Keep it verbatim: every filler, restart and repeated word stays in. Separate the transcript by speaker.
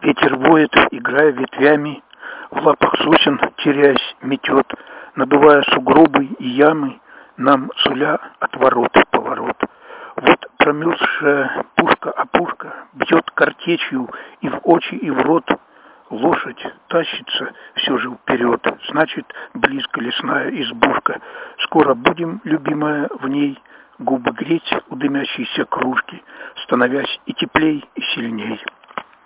Speaker 1: Ветер воет, играя ветвями, в лапах сосен, теряясь, метет, надувая сугробы и ямы, нам суля отворот поворот. Вот промерзшая пушка-опушка бьет картечью и в очи, и в рот. Лошадь тащится все же вперед, значит, близко лесная избушка. Скоро будем, любимая, в ней губы греть у дымящейся кружки, становясь и теплей, и сильней.